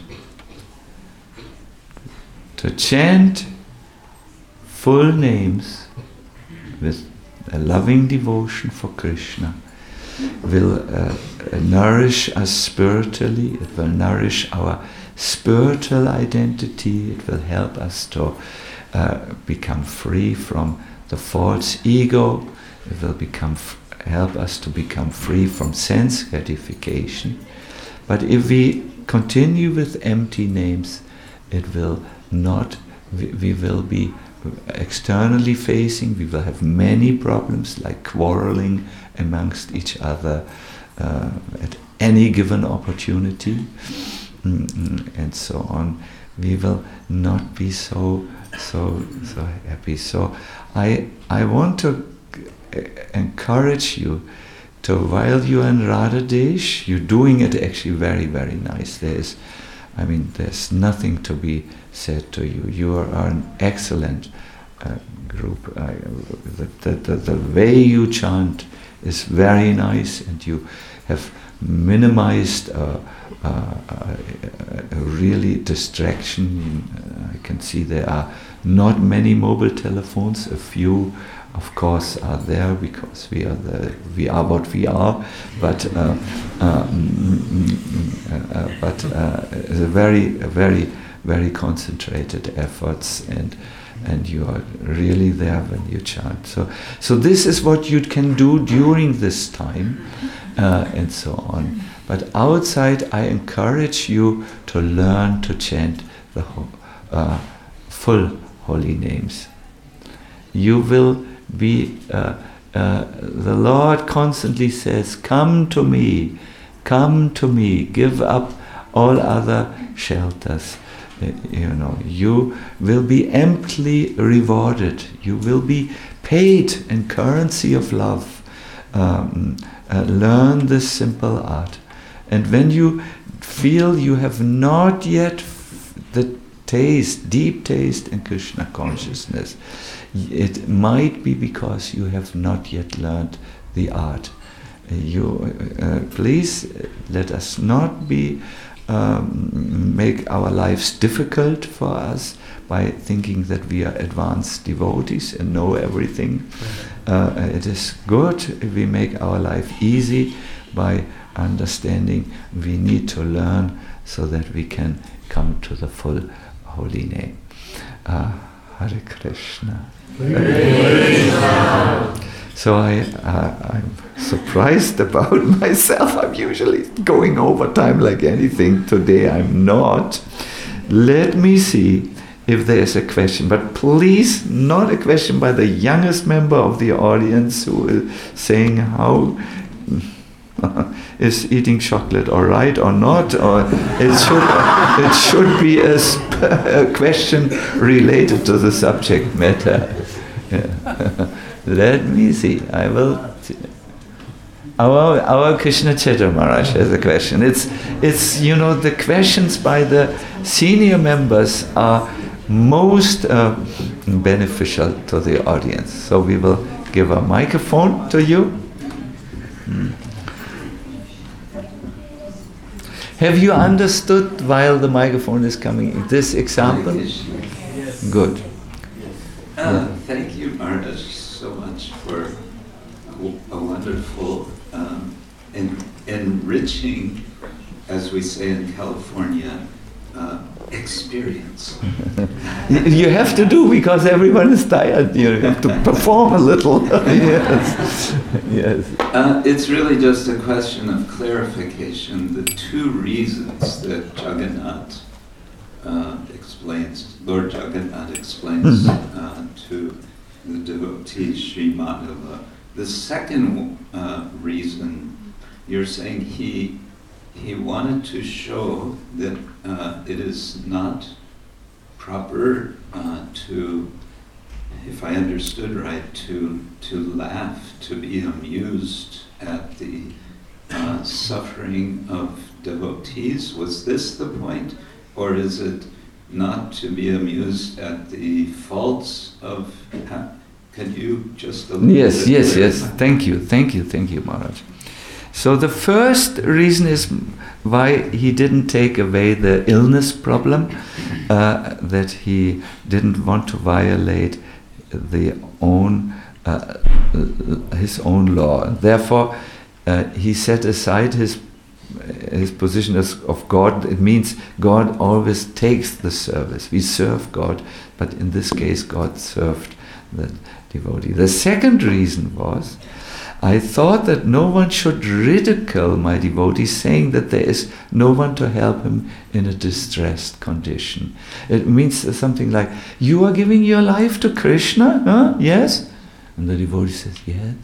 To chant full names with a loving devotion for Krishna will uh, nourish us spiritually, it will nourish our spiritual identity, it will help us to uh, become free from the false ego, it will become f- help us to become free from sense gratification. But if we continue with empty names, it will not, we, we will be externally facing, we will have many problems like quarreling amongst each other uh, at any given opportunity, mm-hmm, and so on. We will not be so so so happy. So I I want to encourage you to, while you are in Radha Desh, you're doing it actually very, very nice. There's, I mean, there's nothing to be said to you. You are, are an excellent uh, group. Uh, the, the, the, the way you chant is very nice, and you have minimized uh, uh, uh, a really distraction. I can see there are not many mobile telephones. A few, of course, are there because we are the we are what we are. But uh, uh, uh, but uh, it's a very a very very concentrated efforts, and and you are really there when you chant. So so this is what you can do during this time, uh, and so on. But outside, I encourage you to learn to chant the ho- uh, full holy names. You will be, uh, uh, the Lord constantly says, come to me, come to me, give up all other shelters. Uh, you know, you will be amply rewarded. You will be paid in currency of love. Um, uh, learn this simple art. And when you feel you have not yet f- the taste, deep taste in Krishna consciousness, it might be because you have not yet learned the art. Uh, you, uh, please let us not be um, make our lives difficult for us by thinking that we are advanced devotees and know everything. Uh, it is good if we make our life easy by understanding we need to learn so that we can come to the full holy name. Uh, Hare Krishna. So I, uh, I'm surprised about myself. I'm usually going over time like anything. Today I'm not. Let me see if there is a question. But please, not a question by the youngest member of the audience who is saying how... Is eating chocolate all right or not? Or it should it should be a, sp- a question related to the subject matter. Yeah. Let me see. I will. See. Our our Krishna Chaitra Maharaj has a question. It's it's you know the questions by the senior members are most uh, beneficial to the audience. So we will give a microphone to you. Hmm. Have you understood while the microphone is coming this example? Yes. Good. Uh, yeah. Thank you, Maharaj, so much for a wonderful, um, en- enriching, as we say in California, uh, experience. You have to do because everyone is tired. You have to perform a little. Yes. Yes. Uh, it's really just a question of clarification. The two reasons that Jagannath uh, explains, Lord Jagannath explains uh, to the devotee Sri Madhava. The second uh, reason, you're saying he he wanted to show that uh, it is not proper uh, to, if I understood right, to to laugh, to be amused at the uh, suffering of devotees. Was this the point? Or is it not to be amused at the faults of... Ha- can you just... Yes, yes, yes. Thank you, thank you, thank you, Maharaj. So the first reason is why he didn't take away the illness problem, uh, that he didn't want to violate the own uh, his own law. Therefore, uh, he set aside his his position as of God. It means God always takes the service. We serve God, but in this case, God served the devotee. The second reason was, I thought that no one should ridicule my devotee, saying that there is no one to help him in a distressed condition. It means something like, you are giving your life to Krishna, huh? Yes? And the devotee says, yes.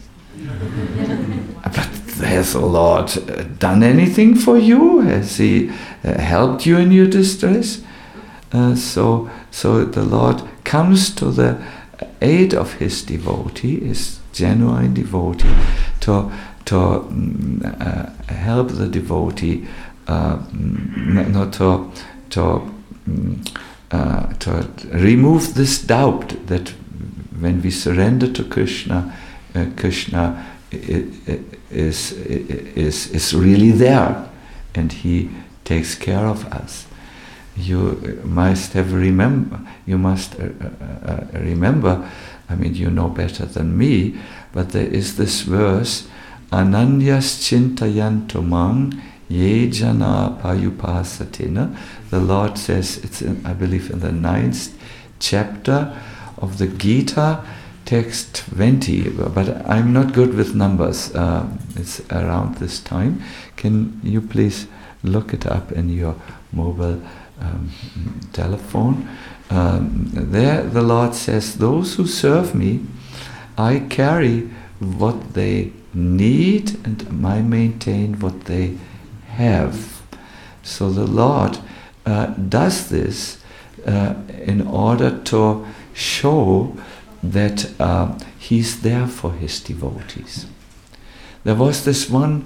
But has the Lord done anything for you? Has He uh, helped you in your distress? Uh, so, so the Lord comes to the aid of His devotee, His genuine devotee, to to um, uh, help the devotee, uh, not to to um, uh, to remove this doubt that when we surrender to Krishna, uh, Krishna is is is really there, and He takes care of us. You must have remember. You must uh, uh, remember. I mean, you know better than me, but there is this verse, Ananyas chintayanto mang ye jana payupasatina. The Lord says, it's in, I believe in the ninth chapter of the Gita, text twenty, but I'm not good with numbers. Uh, it's around this time. Can you please look it up in your mobile um, telephone? Um, there the Lord says, those who serve me, I carry what they need and I maintain what they have. So the Lord uh, does this uh, in order to show that uh, He's there for His devotees. There was this one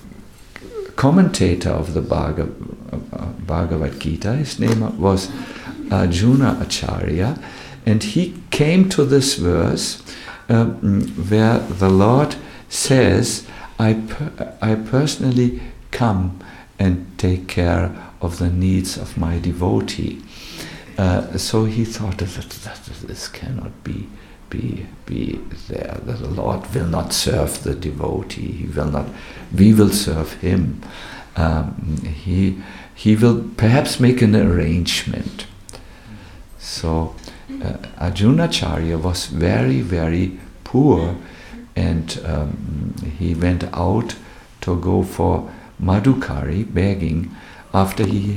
commentator of the Bhagav, uh, Bhagavad Gita, his name was Arjuna Acharya, and he came to this verse uh, where the Lord says, I, per- I personally come and take care of the needs of my devotee. Uh, so he thought that, that this cannot be, be, be there, that the Lord will not serve the devotee, he will not, we will serve him. Um, he, he will perhaps make an arrangement. So uh, Arjuna Acharya was very, very poor, and um, he went out to go for madhukari, begging, after he had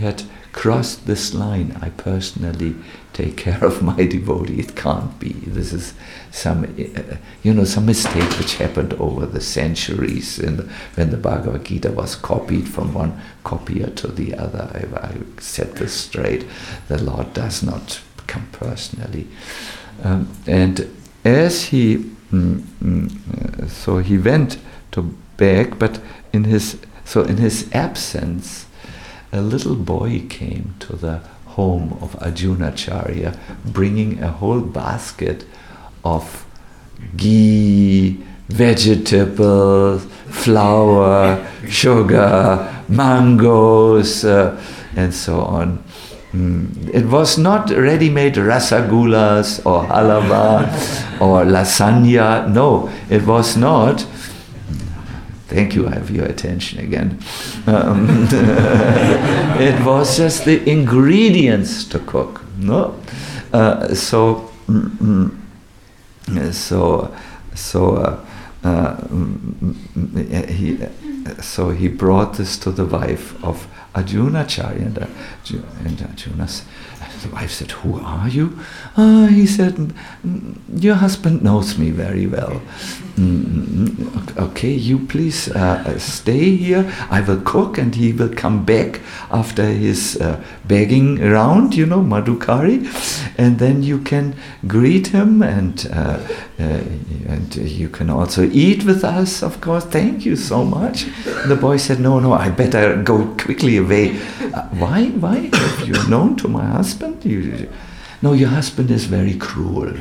crossed this line. I personally take care of my devotee. It can't be. This is some, uh, you know, some mistake which happened over the centuries in the, when the Bhagavad Gita was copied from one copier to the other. I, I set this straight. The Lord does not come personally. Um, and as he, mm, mm, uh, so he went to beg, but in his, so in his absence, a little boy came to the home of Arjunacharya, bringing a whole basket of ghee, vegetables, flour, sugar, mangoes, uh, and so on. Mm. It was not ready-made rasagulas or halava or lasagna. No, it was not. Thank you, I have your attention again. Um, it was just the ingredients to cook. No, uh, so mm, mm, so so uh, uh, mm, he so he brought this to the wife of Arjunacharya, and, uh, and Arjuna, the wife said, "Who are you?" Uh, he said, "Your husband knows me very well. Mm, okay, you please uh, stay here. I will cook, and he will come back after his uh, begging round, you know, Madhukari, and then you can greet him, and uh, uh, and you can also eat with us, of course. Thank you so much." The boy said, "No, no, I better go quickly away." Uh, why? Why? Have you known to my husband? You, no, your husband is very cruel.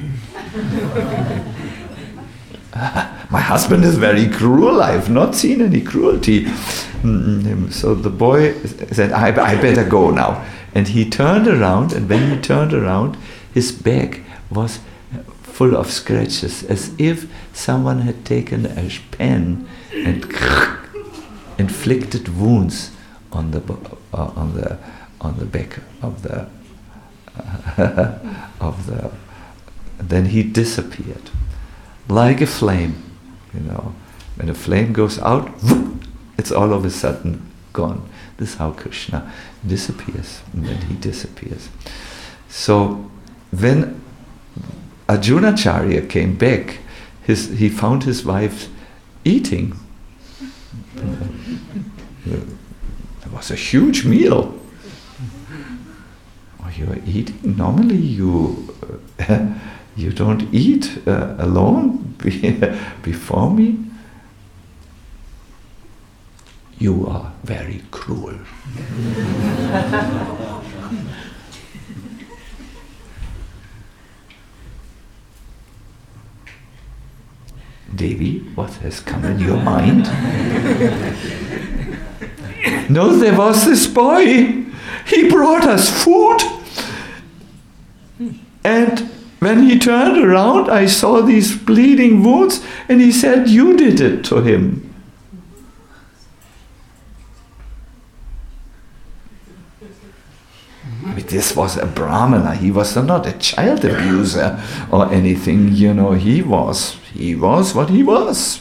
My husband is very cruel. I have not seen any cruelty. Mm, so the boy said, I, I better go now. And he turned around, and when he turned around, his back was full of scratches, as if someone had taken a pen and inflicted wounds on the uh, on the on the back of the uh, of the. Then he disappeared. Like a flame, you know, when a flame goes out, it's all of a sudden gone. This is how Krishna disappears, and then he disappears. So when Arjunacharya came back, his, he found his wife eating. It was a huge meal. Oh, you are eating? Normally you... Uh, You don't eat uh, alone before me? You are very cruel. Devi, what has come in your mind? No, there was this boy. He brought us food. And when he turned around, I saw these bleeding wounds, and he said, "You did it to him." But this was a Brahmana. He was not a child abuser or anything. You know, he was, he was what he was.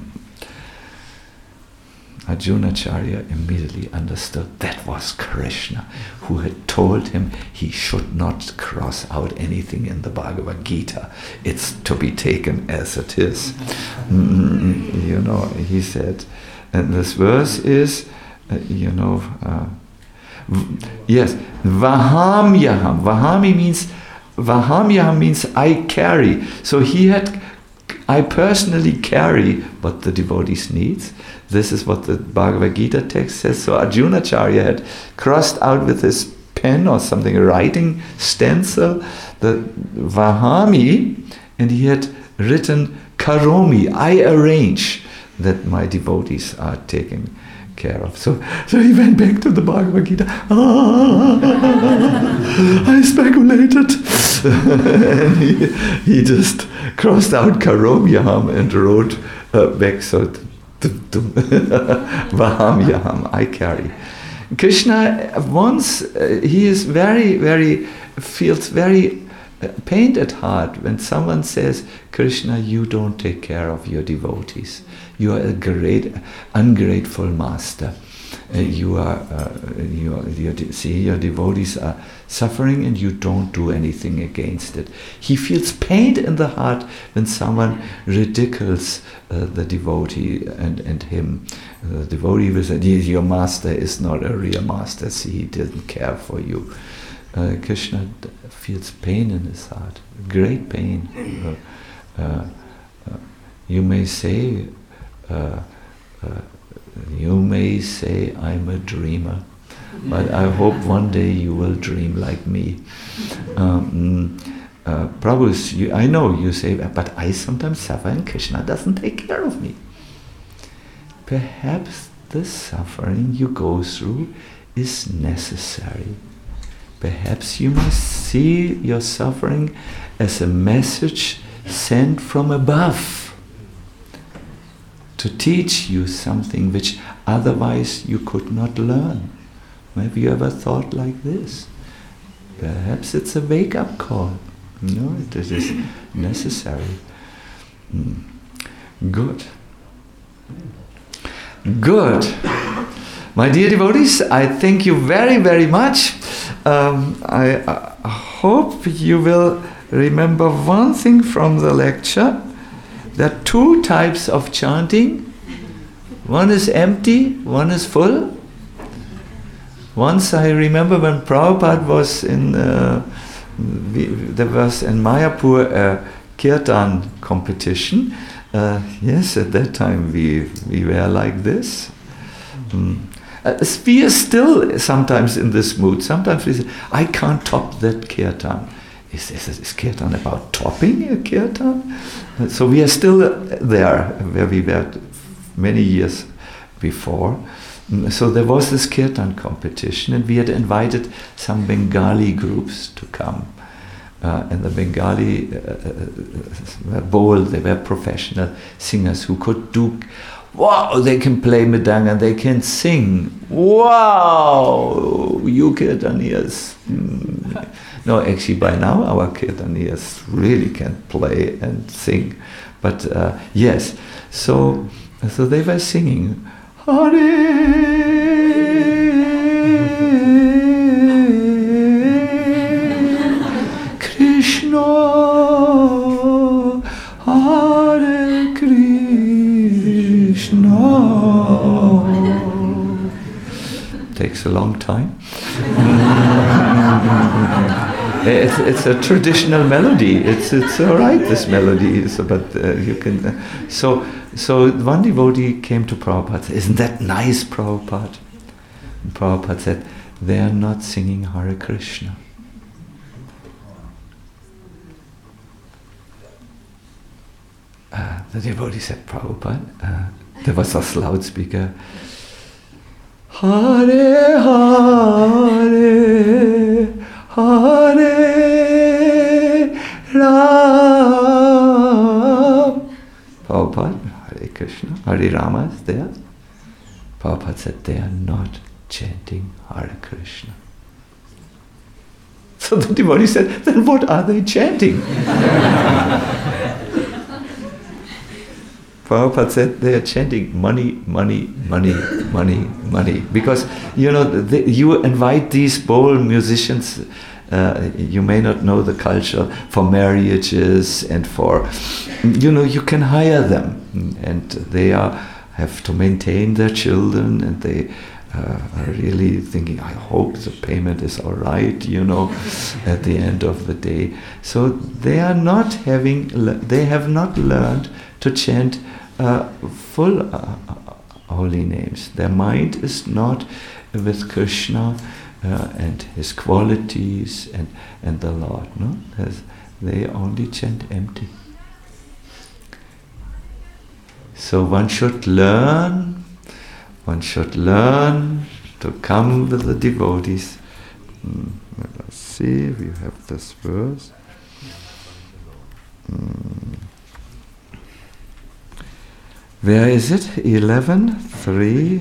Arjunacharya immediately understood that was Krishna, who had told him he should not cross out anything in the Bhagavad Gita. It's to be taken as it is. Mm, you know, he said, and this verse is, uh, you know, uh, v- yes, Vahamyaham. Vahami means, Vahamyaham means I carry. So he had, I personally carry what the devotees needs. This is what the Bhagavad Gita text says. So Arjunacharya had crossed out with his pen or something, a writing stencil, the Vahami, and he had written Karomi, I arrange that my devotees are taken care of. So, so he went back to the Bhagavad Gita. Ah, I speculated. And he, he just crossed out Karomyaham and wrote uh, back, so Vahamyaham, I carry. Krishna once, uh, he is very, very, feels very uh, pained at heart when someone says, Krishna, you don't take care of your devotees. You are a great, ungrateful master. Uh, you are, uh, you are, you de- see, your devotees are suffering and you don't do anything against it. He feels pain in the heart when someone ridicules uh, the devotee and, and him. Uh, the devotee will say, your master is not a real master, see, he didn't care for you. Uh, Krishna d- feels pain in his heart, great pain. Uh, uh, uh, you may say, uh, uh, You may say I'm a dreamer, but I hope one day you will dream like me. Um, uh, Prabhu, you, I know you say, but I sometimes suffer and Krishna doesn't take care of me. Perhaps the suffering you go through is necessary. Perhaps you must see your suffering as a message sent from above, to teach you something which otherwise you could not learn. Have you ever thought like this? Perhaps it's a wake-up call. No, it is necessary. Mm. Good. Good. My dear devotees, I thank you very, very much. Um, I, I hope you will remember one thing from the lecture. There are two types of chanting. One is empty, one is full. Once I remember when Prabhupada was in, uh, we, there was in Mayapur a kirtan competition. Uh, yes, at that time we, we were like this. Mm. Uh, we are still sometimes in this mood. Sometimes we say, I can't top that kirtan. Is, is, is kirtan about topping a kirtan? So we are still there where we were many years before. So there was this kirtan competition and we had invited some Bengali groups to come. Uh, and the Bengali uh, were bold, they were professional singers who could do, wow, they can play mridanga, they can sing. Wow, you kirtanias. Mm. No, actually by now our kirtanias really can play and sing. But uh, yes, so so they were singing Hare Krishna, Hare Krishna. Takes a long time. It's, it's a traditional melody. It's it's all right. This melody is, but uh, you can. Uh, so so one devotee came to Prabhupada. Said, isn't that nice, Prabhupada? And Prabhupada said, they are not singing Hare Krishna. Uh, the devotee said, Prabhupada. Uh, there was a loudspeaker. Hare Hare Hare Ram. Prabhupada, Hare Krishna, Hare Rama is there. Prabhupada said they are not chanting Hare Krishna. So the devotee said, then what are they chanting? Prabhupada said they are chanting money, money, money, money, money. Because, you know, the, you invite these bold musicians, uh, you may not know the culture, for marriages and for, you know, you can hire them. And they are have to maintain their children and they uh, are really thinking, I hope the payment is all right, you know, at the end of the day. So they are not having, they have not learned to chant uh, full uh, holy names. Their mind is not with Krishna uh, and his qualities and, and the Lord. No, There's, they only chant empty. So one should learn, one should learn to come with the devotees. Mm, let us see, we have this verse. Mm. Where is it? eleven, three,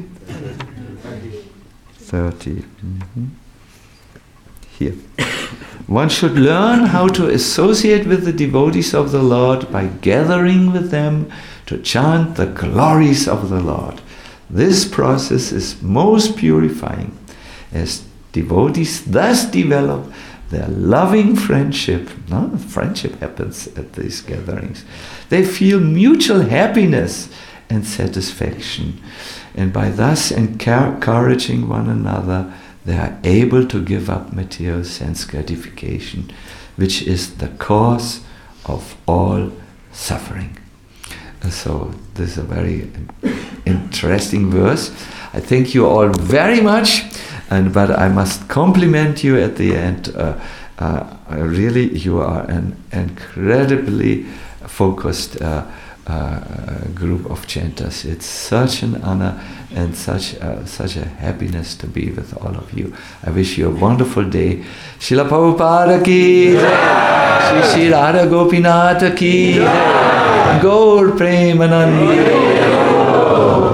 thirty. Mm-hmm. Here. One should learn how to associate with the devotees of the Lord by gathering with them to chant the glories of the Lord. This process is most purifying, as devotees thus develop their loving friendship. No? Friendship happens at these gatherings. They feel mutual happiness and satisfaction, and by thus encouraging one another, they are able to give up material sense gratification, which is the cause of all suffering. So this is a very interesting verse. I thank you all very much, and but I must compliment you at the end. Uh, uh, really, you are an incredibly focused uh, uh, group of chanters. It's such an honor and such uh, such a happiness to be with all of you. I wish you a wonderful day. Srila Prabhupada ki Jai, Shri Shri Radha Gopinath ki Jai, Gaur Premanandi.